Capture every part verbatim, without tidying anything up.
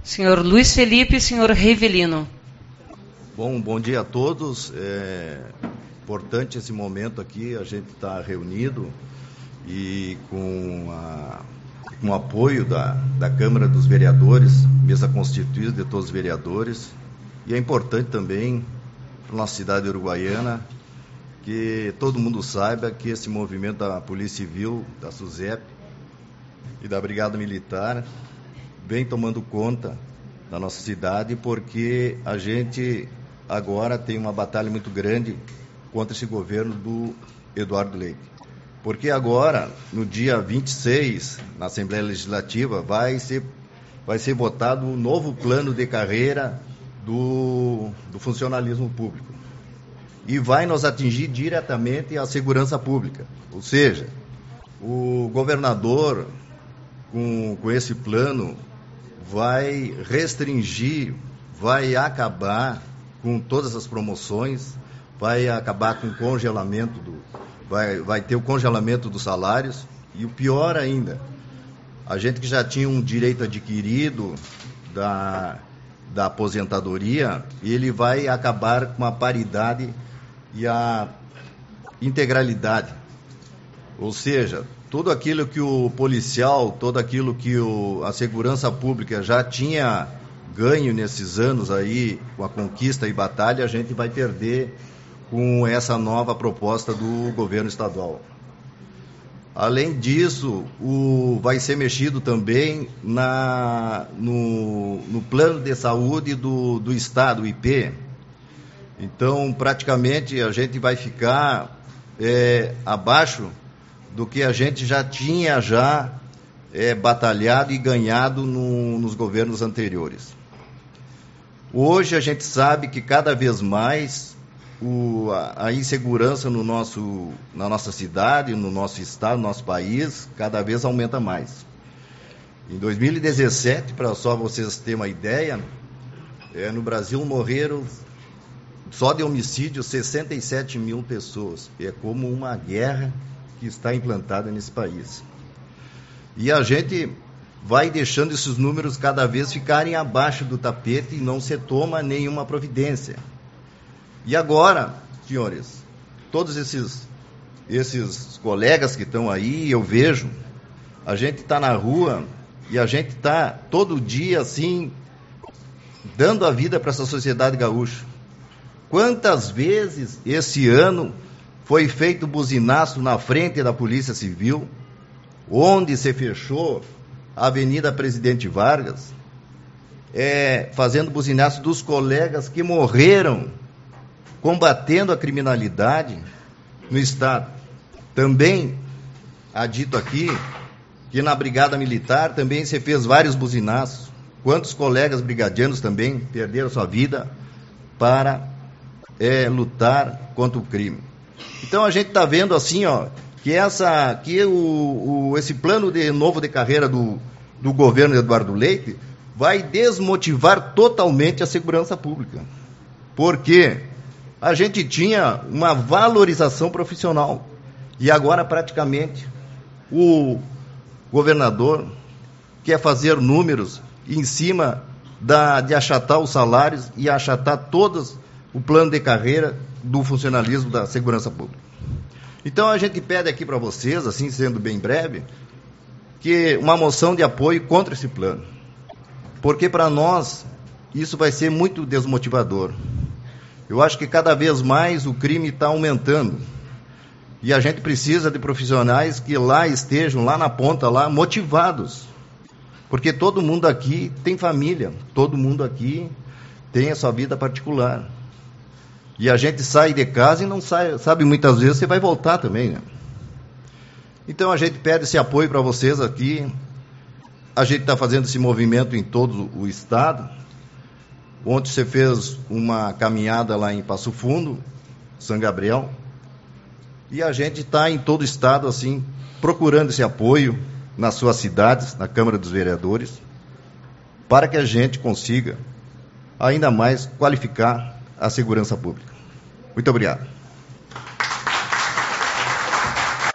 Senhor Luiz Felipe e senhor Rivelino. Bom, bom dia a todos. É importante esse momento aqui, a gente está reunido e com, a, com o apoio da, da Câmara dos Vereadores, mesa constituída de todos os vereadores, e é importante também para a nossa cidade uruguaiana que todo mundo saiba que esse movimento da Polícia Civil, da SUSEP e da Brigada Militar vem tomando conta da nossa cidade, porque a gente agora tem uma batalha muito grande contra esse governo do Eduardo Leite. Porque agora, no dia vinte e seis, na Assembleia Legislativa, vai ser, vai ser votado o novo plano de carreira do, do funcionalismo público. E vai nos atingir diretamente a segurança pública. Ou seja, o governador, com, com esse plano, vai restringir, vai acabar com todas as promoções, vai acabar com o congelamento, do, vai, vai ter o congelamento dos salários, e o pior ainda, a gente que já tinha um direito adquirido da, da aposentadoria, ele vai acabar com a paridade e a integralidade. Ou seja, tudo aquilo que o policial, tudo aquilo que o, a segurança pública já tinha ganho nesses anos aí, com a conquista e batalha, a gente vai perder com essa nova proposta do governo estadual. Além disso, o, vai ser mexido também na, no, no plano de saúde do, do Estado, o I P. Então, praticamente, a gente vai ficar é, abaixo do que a gente já tinha já é, batalhado e ganhado no, nos governos anteriores. Hoje a gente sabe que cada vez mais o, a, a insegurança no nosso, na nossa cidade, no nosso estado, no nosso país, cada vez aumenta mais. Em dois mil e dezessete, para só vocês terem uma ideia, é, no Brasil morreram, só de homicídio, sessenta e sete mil pessoas. É como uma guerra que está implantada nesse país. E a gente vai deixando esses números cada vez ficarem abaixo do tapete e não se toma nenhuma providência. E agora, senhores, todos esses, esses colegas que estão aí, eu vejo, a gente está na rua e a gente está todo dia assim, dando a vida para essa sociedade gaúcha. Quantas vezes esse ano foi feito buzinaço na frente da Polícia Civil, onde se fechou a Avenida Presidente Vargas, é, fazendo buzinaço dos colegas que morreram combatendo a criminalidade no Estado. Também há dito aqui que na Brigada Militar também se fez vários buzinaços. Quantos colegas brigadianos também perderam sua vida para é, lutar contra o crime. Então a gente está vendo assim, ó, que, essa, que o, o, esse plano de novo de carreira do, do governo Eduardo Leite vai desmotivar totalmente a segurança pública. Porque a gente tinha uma valorização profissional e agora praticamente o governador quer fazer números em cima da, de achatar os salários e achatar todos o plano de carreira do funcionalismo da segurança pública. Então a gente pede aqui para vocês, assim sendo bem breve, que uma moção de apoio contra esse plano, porque para nós isso vai ser muito desmotivador. Eu acho que cada vez mais o crime está aumentando e a gente precisa de profissionais que lá estejam, lá na ponta, lá motivados, porque todo mundo aqui tem família, todo mundo aqui tem a sua vida particular. E a gente sai de casa e não sai, sabe, muitas vezes você vai voltar também, né? Então a gente pede esse apoio para vocês aqui. A gente está fazendo esse movimento em todo o estado. Ontem você fez uma caminhada lá em Passo Fundo, São Gabriel. E a gente está em todo o estado, assim, procurando esse apoio nas suas cidades, na Câmara dos Vereadores, para que a gente consiga ainda mais qualificar a segurança pública. Muito obrigado.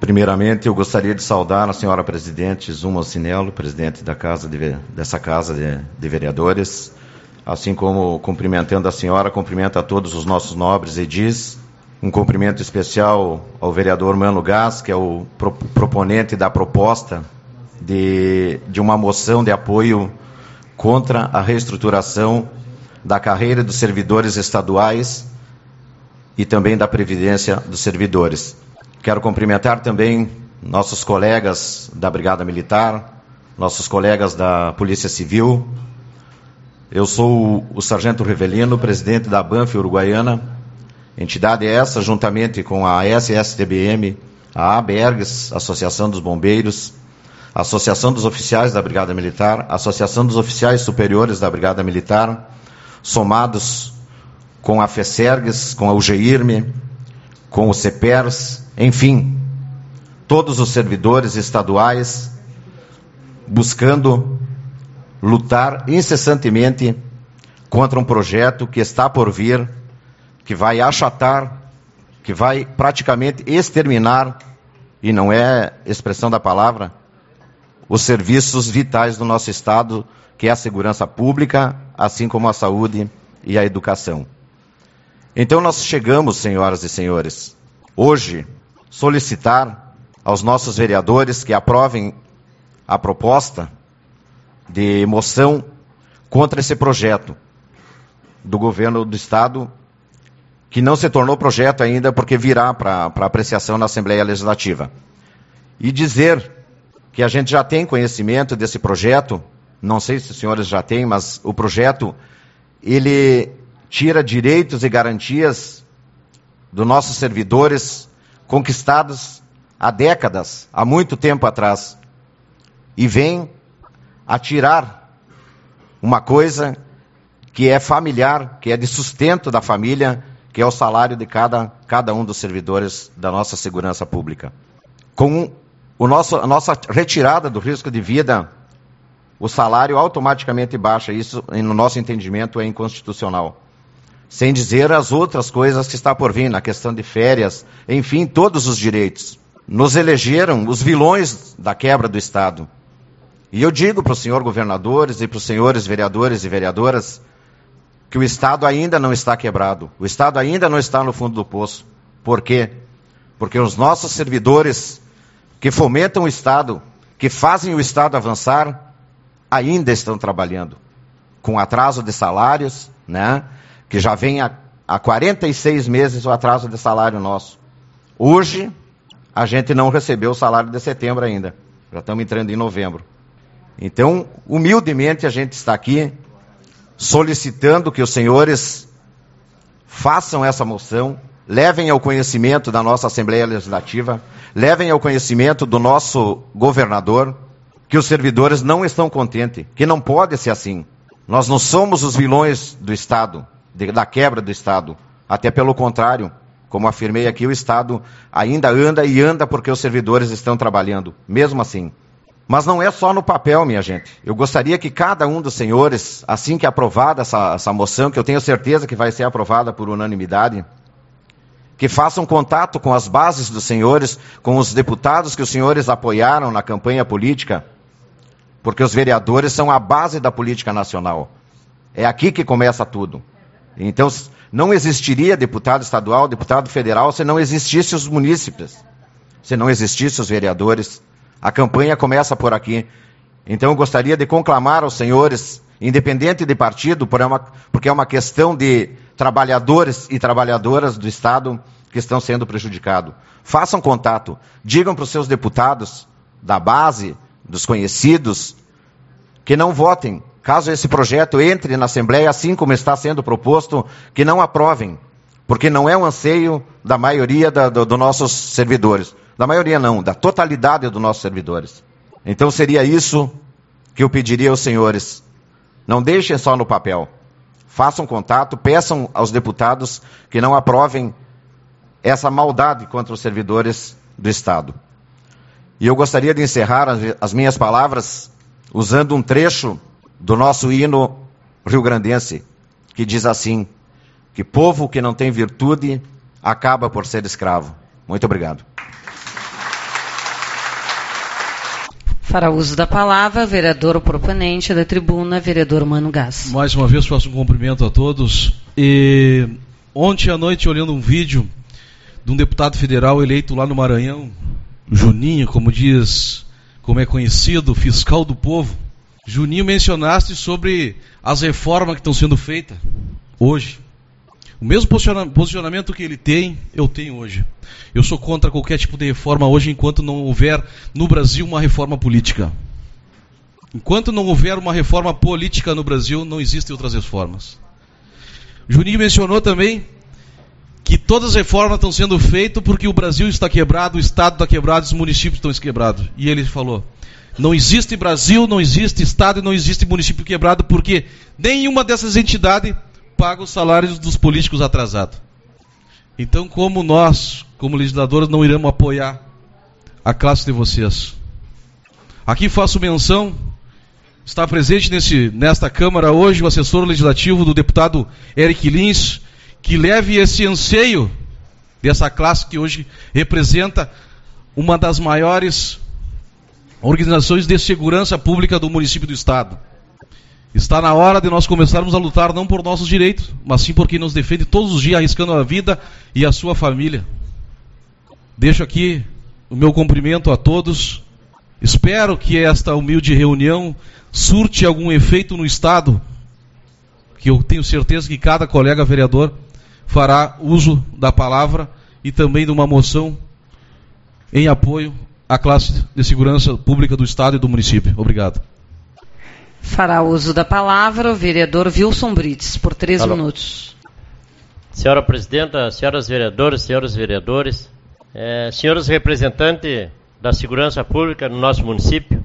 Primeiramente, eu gostaria de saudar a senhora presidente Zuma Ocinello, presidente da casa de, dessa Casa de, de Vereadores, assim como cumprimentando a senhora, cumprimento a todos os nossos nobres edis, um cumprimento especial ao vereador Mano Gás, que é o pro, proponente da proposta de, de uma moção de apoio contra a reestruturação da carreira dos servidores estaduais e também da Previdência dos servidores. Quero cumprimentar também nossos colegas da Brigada Militar, nossos colegas da Polícia Civil. Eu sou o Sargento Rivelino, presidente da Banf Uruguaiana, entidade essa, juntamente com a S S T B M, a ABERGS, Associação dos Bombeiros, a Associação dos Oficiais da Brigada Militar, a Associação dos Oficiais Superiores da Brigada Militar, somados com a FESERGS, com a U G I R M, com o CEPERS, enfim, todos os servidores estaduais buscando lutar incessantemente contra um projeto que está por vir, que vai achatar, que vai praticamente exterminar, e não é expressão da palavra, os serviços vitais do nosso Estado, que é a segurança pública, assim como a saúde e a educação. Então nós chegamos, senhoras e senhores, hoje, solicitar aos nossos vereadores que aprovem a proposta de moção contra esse projeto do governo do Estado, que não se tornou projeto ainda porque virá para apreciação na Assembleia Legislativa. E dizer que a gente já tem conhecimento desse projeto, não sei se os senhores já têm, mas o projeto, ele tira direitos e garantias dos nossos servidores conquistados há décadas, há muito tempo atrás, e vem a tirar uma coisa que é familiar, que é de sustento da família, que é o salário de cada, cada um dos servidores da nossa segurança pública. Com o nosso, a nossa retirada do risco de vida, o salário automaticamente baixa. Isso, no nosso entendimento, é inconstitucional. Sem dizer as outras coisas que está por vir, na questão de férias, enfim, todos os direitos. Nos elegeram os vilões da quebra do Estado. E eu digo para os senhores governadores e para os senhores vereadores e vereadoras que o Estado ainda não está quebrado. O Estado ainda não está no fundo do poço. Por quê? Porque os nossos servidores que fomentam o Estado, que fazem o Estado avançar, ainda estão trabalhando. Com atraso de salários, né? Que já vem há, há quarenta e seis meses o atraso de salário nosso. Hoje, a gente não recebeu o salário de setembro ainda. Já estamos entrando em novembro. Então, humildemente, a gente está aqui solicitando que os senhores façam essa moção, levem ao conhecimento da nossa Assembleia Legislativa, levem ao conhecimento do nosso governador, que os servidores não estão contentes, que não pode ser assim. Nós não somos os vilões do Estado, de, da quebra do Estado. Até pelo contrário, como afirmei aqui, o Estado ainda anda e anda porque os servidores estão trabalhando, mesmo assim. Mas não é só no papel, minha gente. Eu gostaria que cada um dos senhores, assim que aprovada essa, essa moção, que eu tenho certeza que vai ser aprovada por unanimidade, que façam contato com as bases dos senhores, com os deputados que os senhores apoiaram na campanha política, porque os vereadores são a base da política nacional. É aqui que começa tudo. Então, não existiria deputado estadual, deputado federal, se não existissem os munícipes, se não existissem os vereadores. A campanha começa por aqui. Então, eu gostaria de conclamar aos senhores, independente de partido, porque é uma questão de trabalhadores e trabalhadoras do Estado que estão sendo prejudicados. Façam contato, digam para os seus deputados da base, dos conhecidos, que não votem, caso esse projeto entre na Assembleia, assim como está sendo proposto, que não aprovem, porque não é um anseio da maioria da, do, dos nossos servidores. Da maioria não, da totalidade dos nossos servidores. Então seria isso que eu pediria aos senhores. Não deixem só no papel. Façam contato, peçam aos deputados que não aprovem essa maldade contra os servidores do Estado. E eu gostaria de encerrar as minhas palavras usando um trecho do nosso hino rio-grandense, que diz assim, que povo que não tem virtude acaba por ser escravo. Muito obrigado. Fará uso da palavra, vereador proponente da tribuna, vereador Mano Gás. Mais uma vez faço um cumprimento a todos. E ontem à noite, olhando um vídeo de um deputado federal eleito lá no Maranhão, Juninho, como diz, como é conhecido, fiscal do povo. Juninho, mencionaste sobre as reformas que estão sendo feitas hoje. O mesmo posicionamento que ele tem, eu tenho hoje. Eu sou contra qualquer tipo de reforma hoje, enquanto não houver no Brasil uma reforma política. Enquanto não houver uma reforma política no Brasil, não existem outras reformas. O Juninho mencionou também que todas as reformas estão sendo feitas porque o Brasil está quebrado, o Estado está quebrado, os municípios estão quebrados. E ele falou, não existe Brasil, não existe Estado e não existe município quebrado porque nenhuma dessas entidades paga os salários dos políticos atrasados. Então, como nós, como legisladores, não iremos apoiar a classe de vocês? Aqui faço menção, está presente nesse, nesta Câmara hoje o assessor legislativo do deputado Eric Lins, que leve esse anseio dessa classe que hoje representa uma das maiores organizações de segurança pública do município do Estado. Está na hora de nós começarmos a lutar não por nossos direitos, mas sim por quem nos defende todos os dias, arriscando a vida e a sua família. Deixo aqui o meu cumprimento a todos. Espero que esta humilde reunião surte algum efeito no Estado, que eu tenho certeza que cada colega vereador fará uso da palavra e também de uma moção em apoio à classe de segurança pública do Estado e do município. Obrigado. Fará uso da palavra o vereador Wilson Brites, por três Alô. minutos. Senhora Presidenta, senhoras vereadoras, senhores vereadores, eh, senhores representantes da segurança pública no nosso município,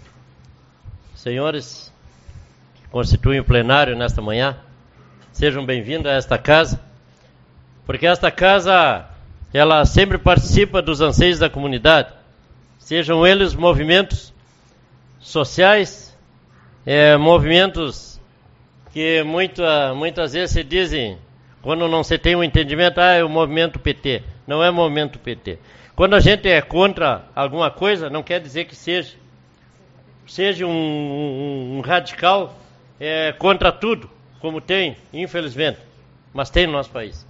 senhores que constituem o plenário nesta manhã, sejam bem-vindos a esta casa, porque esta casa, ela sempre participa dos anseios da comunidade, sejam eles movimentos sociais, É, movimentos que muita, muitas vezes se dizem, quando não se tem um entendimento, ah, é o movimento P T. Não é movimento P T. Quando a gente é contra alguma coisa, não quer dizer que seja. Seja um, um, um radical é, contra tudo, como tem, infelizmente. Mas tem no nosso país.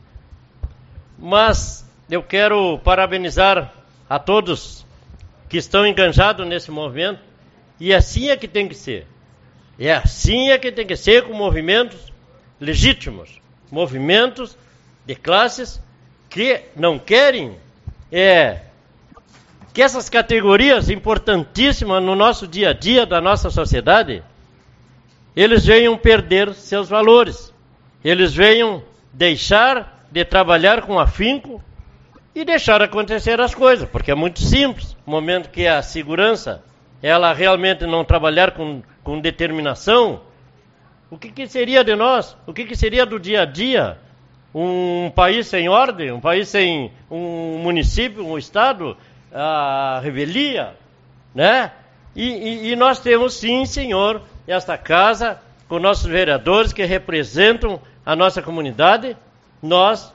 Mas eu quero parabenizar a todos que estão enganjados nesse movimento, e assim é que tem que ser. É assim é que tem que ser, com movimentos legítimos, movimentos de classes que não querem é, que essas categorias importantíssimas no nosso dia a dia da nossa sociedade, eles venham perder seus valores, eles venham deixar de trabalhar com afinco e deixar acontecer as coisas, porque é muito simples, no momento que a segurança ela realmente não trabalhar com, com determinação, o que, que seria de nós? O que, que seria do dia a dia? Um país sem ordem, um país sem um município, um estado, a revelia, né? E, e, e nós temos sim, senhor, esta casa, com nossos vereadores que representam a nossa comunidade, nós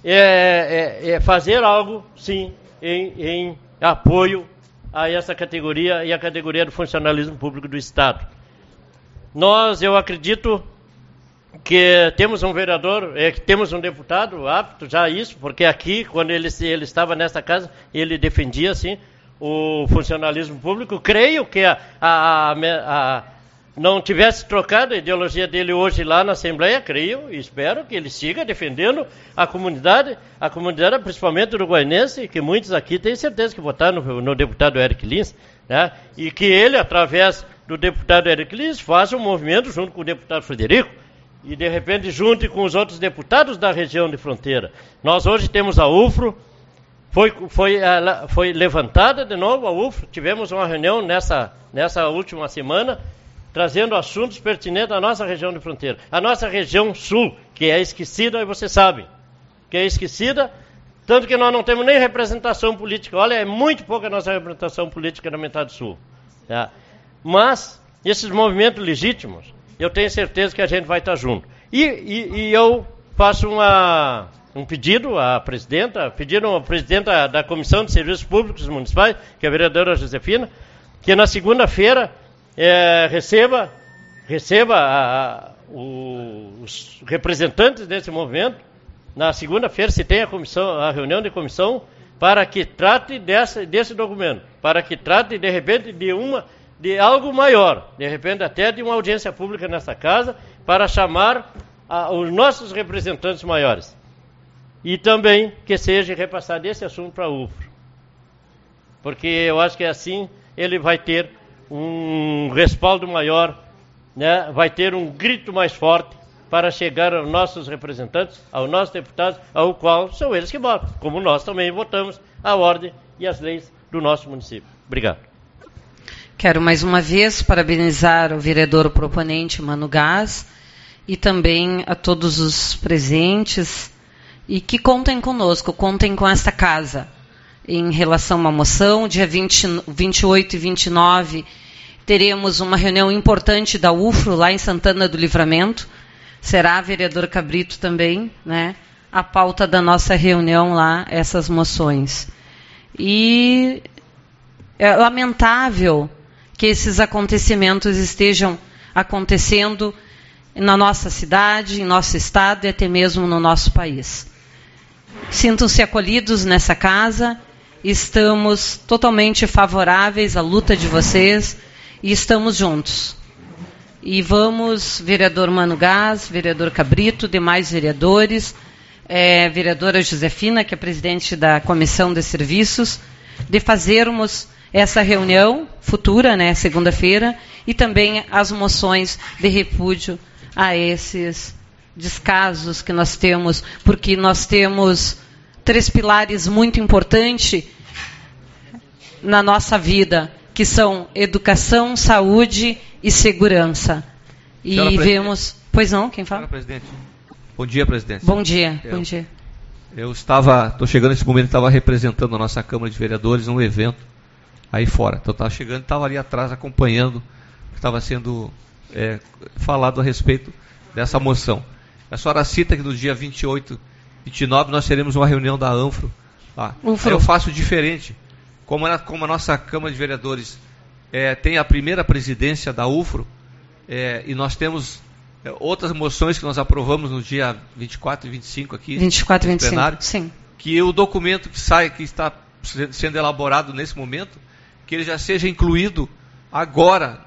é, é, é fazer algo, sim, em, em apoio a essa categoria e a categoria do funcionalismo público do Estado. Nós, eu acredito que temos um vereador, é, que temos um deputado apto já a isso, porque aqui, quando ele, ele estava nessa casa, ele defendia, sim, o funcionalismo público. Creio que a, a, a, a, não tivesse trocado a ideologia dele hoje lá na Assembleia, creio e espero que ele siga defendendo a comunidade, a comunidade principalmente uruguaiense, que muitos aqui têm certeza que votaram no, no deputado Eric Lins, né? E que ele, através do deputado Eric Lins, faça um movimento junto com o deputado Frederico e, de repente, junte com os outros deputados da região de fronteira. Nós hoje temos a U F R O, foi, foi, ela, foi levantada de novo a U F R O, tivemos uma reunião nessa, nessa última semana, trazendo assuntos pertinentes à nossa região de fronteira. A nossa região sul, que é esquecida, e vocês sabem, que é esquecida, tanto que nós não temos nem representação política. Olha, é muito pouca a nossa representação política na metade sul. Tá? Mas, esses movimentos legítimos, eu tenho certeza que a gente vai estar junto. E, e, e eu faço uma, um pedido à presidenta, pedido à presidenta da Comissão de Serviços Públicos Municipais, que é a vereadora Josefina, que na segunda-feira é, receba, receba a, a, o, os representantes desse movimento. Na segunda-feira se tem a, comissão, a reunião de comissão para que trate dessa, desse documento, para que trate, de repente, de, uma, de algo maior, de repente até de uma audiência pública nessa casa, para chamar a, os nossos representantes maiores. E também que seja repassado esse assunto para a U F R O. Porque eu acho que assim ele vai ter um respaldo maior, né? Vai ter um grito mais forte para chegar aos nossos representantes, aos nossos deputados, ao qual são eles que votam, como nós também votamos a ordem e as leis do nosso município. Obrigado. Quero mais uma vez parabenizar o vereador proponente Mano Gás e também a todos os presentes e que contem conosco, contem com esta casa. Em relação à moção, dia vinte, vinte e oito e vinte e nove, teremos uma reunião importante da U F R O lá em Santana do Livramento. Será, vereador Cabrito, também, né, a pauta da nossa reunião lá, essas moções. E é lamentável que esses acontecimentos estejam acontecendo na nossa cidade, em nosso estado e até mesmo no nosso país. Sintam-se acolhidos nessa casa, estamos totalmente favoráveis à luta de vocês e estamos juntos. E vamos, vereador Mano Gás, vereador Cabrito, demais vereadores, é, vereadora Josefina, que é presidente da Comissão de Serviços, de fazermos essa reunião futura, né, segunda-feira, e também as moções de repúdio a esses descasos que nós temos, porque nós temos três pilares muito importantes na nossa vida, que são educação, saúde e segurança. E Senhora vemos... Pois não, quem fala? Senhora presidente. Bom dia, presidente. Bom dia, eu, bom dia. Eu estava, estou chegando nesse momento, estava representando a nossa Câmara de Vereadores num evento aí fora. Então, estava chegando e estava ali atrás acompanhando o que estava sendo é, falado a respeito dessa moção. A senhora cita que no dia vinte e oito, vinte e nove, nós teremos uma reunião da ANFRO. Lá. Aí eu faço diferente. Como a, como a nossa Câmara de Vereadores é, tem a primeira presidência da U F R O, é, e nós temos é, outras moções que nós aprovamos no dia vinte e quatro e vinte e cinco aqui, vinte e quatro e vinte e cinco, plenário, sim. Que o documento que sai, que está sendo elaborado nesse momento, que ele já seja incluído agora,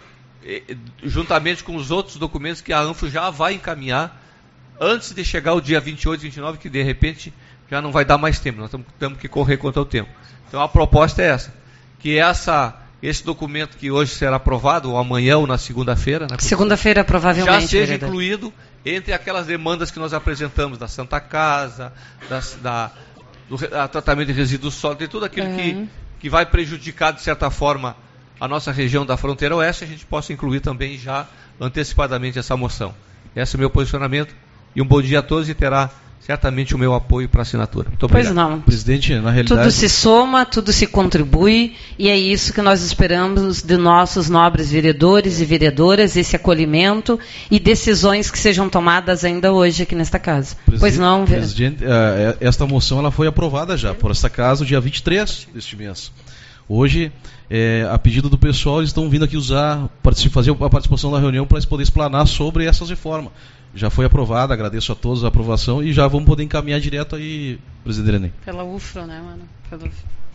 juntamente com os outros documentos que a ANFRO já vai encaminhar, antes de chegar o dia vinte e oito, vinte e nove, que de repente já não vai dar mais tempo, nós temos que correr contra o tempo. Então a proposta é essa, que essa, esse documento que hoje será aprovado, ou amanhã ou na segunda-feira, né, segunda-feira provavelmente, já seja vereador, incluído entre aquelas demandas que nós apresentamos da Santa Casa, das, da, do a, tratamento de resíduos sólidos, e tudo aquilo uhum. que, que vai prejudicar, de certa forma, a nossa região da fronteira oeste, a gente possa incluir também já antecipadamente essa moção. Esse é o meu posicionamento, e um bom dia a todos, e terá certamente o meu apoio para a assinatura. Muito obrigado. Pois não. Presidente, na realidade... Tudo se soma, tudo se contribui, e é isso que nós esperamos de nossos nobres vereadores e vereadoras, esse acolhimento e decisões que sejam tomadas ainda hoje aqui nesta casa. Presidente, pois não, presidente, esta moção ela foi aprovada já por esta casa, dia vinte e três deste mês. Hoje, é, a pedido do pessoal, eles estão vindo aqui usar, fazer a participação na reunião para poder explanar sobre essas reformas. Já foi aprovada, agradeço a todos a aprovação e já vamos poder encaminhar direto aí, presidente René. Pela U F R O, né, mano? Pelo...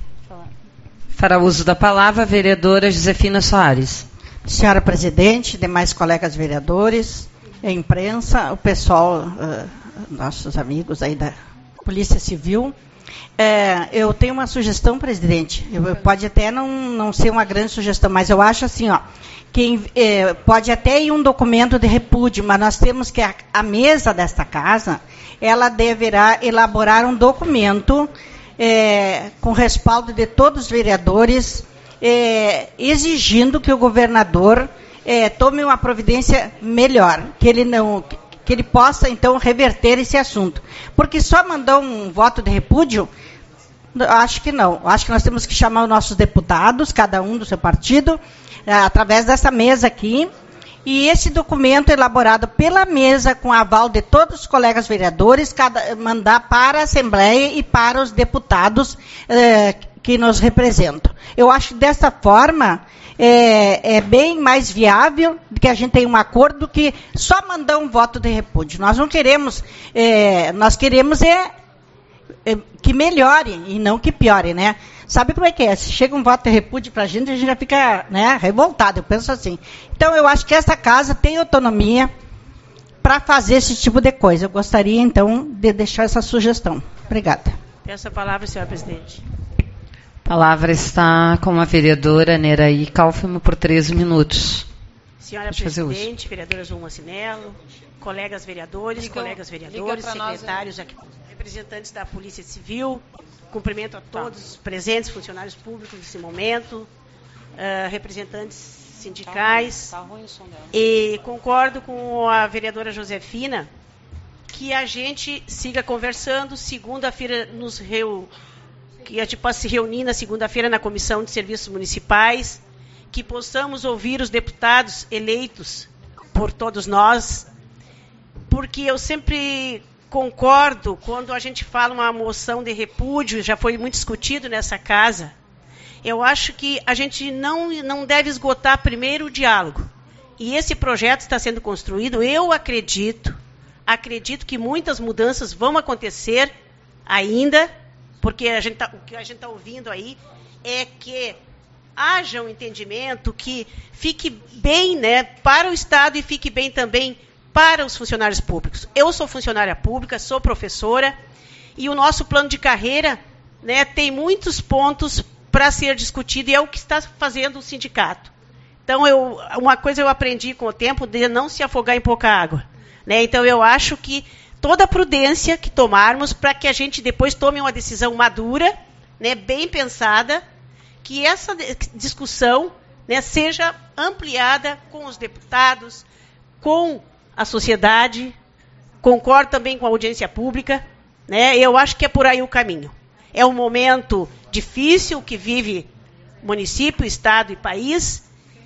Fará uso da palavra a vereadora Josefina Soares. Senhora presidente, demais colegas vereadores, a imprensa, o pessoal, uh, nossos amigos aí da Polícia Civil. É, eu tenho uma sugestão, presidente. Eu, pode até não, não ser uma grande sugestão, mas eu acho assim, ó, que é, pode até ir um documento de repúdio, mas nós temos que a, a mesa desta casa, ela deverá elaborar um documento é, com respaldo de todos os vereadores, é, exigindo que o governador é, tome uma providência melhor, que ele não... que ele possa, então, reverter esse assunto. Porque só mandar um voto de repúdio, acho que não. Acho que nós temos que chamar os nossos deputados, cada um do seu partido, através dessa mesa aqui, e esse documento elaborado pela mesa, com aval de todos os colegas vereadores, cada, mandar para a Assembleia e para os deputados eh, que nos representam. Eu acho que dessa forma é, é bem mais viável que a gente tenha um acordo do que só mandar um voto de repúdio. Nós não queremos, é, nós queremos é, é que melhore e não que piore, né? Sabe como é que é? Se chega um voto de repúdio para a gente, a gente já fica, né, revoltado, eu penso assim. Então, eu acho que essa casa tem autonomia para fazer esse tipo de coisa. Eu gostaria, então, de deixar essa sugestão. Obrigada. Peço a palavra, senhora presidente. A palavra está com a vereadora Neraí Kaufmann por três minutos. Senhora presidente, vereadora Zulma Cinello, colegas vereadores, liga, colegas vereadores, secretários, nós, representantes da Polícia Civil, cumprimento a todos os presentes, funcionários públicos nesse momento, uh, representantes sindicais, tá ruim, tá ruim o som dela. E concordo com a vereadora Josefina que a gente siga conversando. Segunda-feira nos reu... que a gente possa se reunir na segunda-feira na Comissão de Serviços Municipais, que possamos ouvir os deputados eleitos por todos nós, porque eu sempre concordo quando a gente fala uma moção de repúdio, já foi muito discutido nessa casa. Eu acho que a gente não, não deve esgotar primeiro o diálogo. E esse projeto está sendo construído, eu acredito, acredito que muitas mudanças vão acontecer ainda, porque a gente tá, o que a gente está ouvindo aí é que haja um entendimento que fique bem, né, para o Estado e fique bem também para os funcionários públicos. Eu sou funcionária pública, sou professora, e o nosso plano de carreira, né, tem muitos pontos para ser discutido, e é o que está fazendo o sindicato. Então, eu, uma coisa eu aprendi com o tempo, de não se afogar em pouca água. Né? Então, eu acho que toda a prudência que tomarmos para que a gente depois tome uma decisão madura, né, bem pensada, que essa discussão, né, seja ampliada com os deputados, com a sociedade, concordo também com a audiência pública, né, eu acho que é por aí o caminho. É um momento difícil que vive município, estado e país,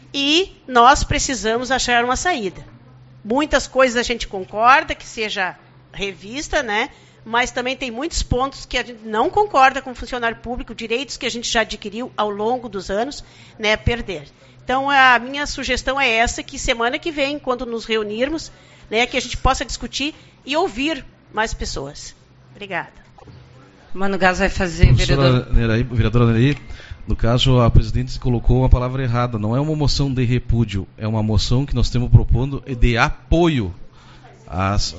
e nós precisamos achar uma saída. Muitas coisas a gente concorda que seja revista, né? Mas também tem muitos pontos que a gente não concorda com o funcionário público, direitos que a gente já adquiriu ao longo dos anos, né, perder. Então, a minha sugestão é essa, que semana que vem, quando nos reunirmos, né, que a gente possa discutir e ouvir mais pessoas. Obrigada. Mano Gás vai fazer, vereador. Neraí, vereadora Neraí, no caso, a presidente colocou uma palavra errada. Não é uma moção de repúdio, é uma moção que nós estamos propondo de apoio às...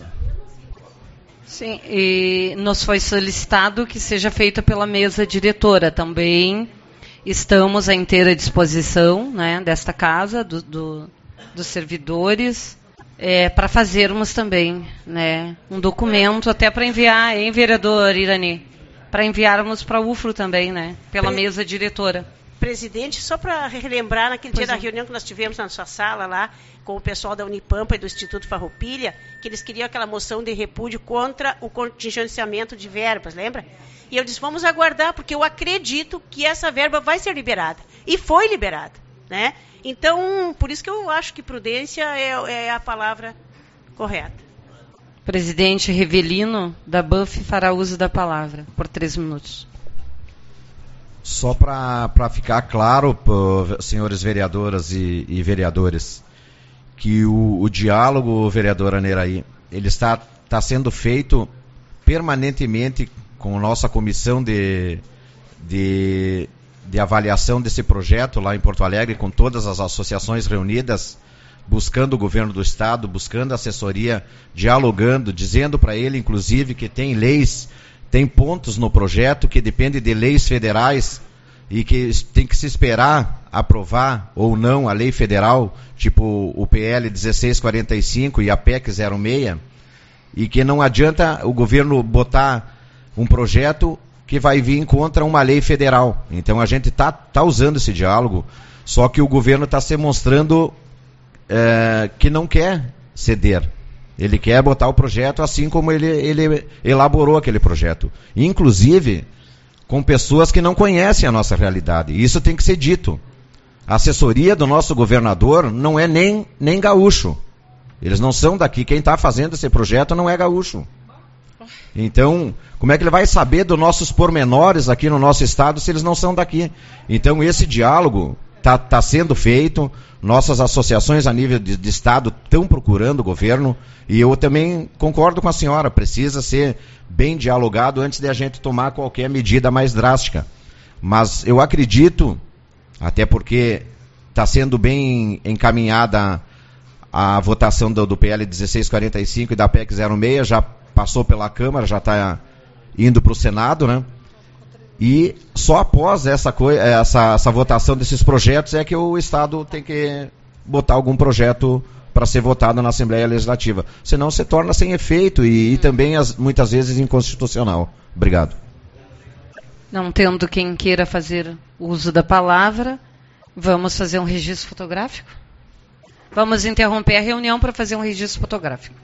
Sim, e nos foi solicitado que seja feita pela mesa diretora. Também estamos à inteira disposição, né, desta casa, do, do, dos servidores, é, para fazermos também, né, um documento até para enviar, hein, vereador Irani? Para enviarmos para a U F R O também, né, pela Pre- mesa diretora. Presidente, só para relembrar, naquele pois dia é. da reunião que nós tivemos na sua sala lá, com o pessoal da Unipampa e do Instituto Farroupilha, que eles queriam aquela moção de repúdio contra o contingenciamento de verbas, lembra? E eu disse, vamos aguardar, porque eu acredito que essa verba vai ser liberada. E foi liberada, né? Então, por isso que eu acho que prudência é, é a palavra correta. Presidente Revelino, da B U F, fará uso da palavra, por três minutos. Só para ficar claro, pô, senhores vereadoras e, e vereadores, que o, o diálogo, vereadora Neraí, ele está, está sendo feito permanentemente com a nossa comissão de, de, de avaliação desse projeto lá em Porto Alegre, com todas as associações reunidas, buscando o governo do Estado, buscando assessoria, dialogando, dizendo para ele, inclusive, que tem leis, tem pontos no projeto que dependem de leis federais e que tem que se esperar aprovar ou não a lei federal, tipo o P L dezesseis quarenta e cinco e a P E C zero seis, e que não adianta o governo botar um projeto que vai vir contra uma lei federal. Então a gente está tá usando esse diálogo, só que o governo está se mostrando é, que não quer ceder. Ele quer botar o projeto assim como ele, ele elaborou aquele projeto. Inclusive, com pessoas que não conhecem a nossa realidade. Isso tem que ser dito. A assessoria do nosso governador não é nem, nem gaúcho. Eles não são daqui. Quem está fazendo esse projeto não é gaúcho. Então, como é que ele vai saber dos nossos pormenores aqui no nosso estado se eles não são daqui? Então, esse diálogo está tá sendo feito, nossas associações a nível de, de estado estão procurando o governo, e eu também concordo com a senhora, precisa ser bem dialogado antes de a gente tomar qualquer medida mais drástica. Mas eu acredito, até porque está sendo bem encaminhada a votação do, do P L dezesseis quarenta e cinco e da P E C zero seis, já passou pela Câmara, já está indo para o Senado, né? E só após essa, essa, essa votação desses projetos é que o Estado tem que botar algum projeto para ser votado na Assembleia Legislativa. Senão se torna sem efeito e, e também as, muitas vezes inconstitucional. Obrigado. Não tendo quem queira fazer uso da palavra, vamos fazer um registro fotográfico? Vamos interromper a reunião para fazer um registro fotográfico.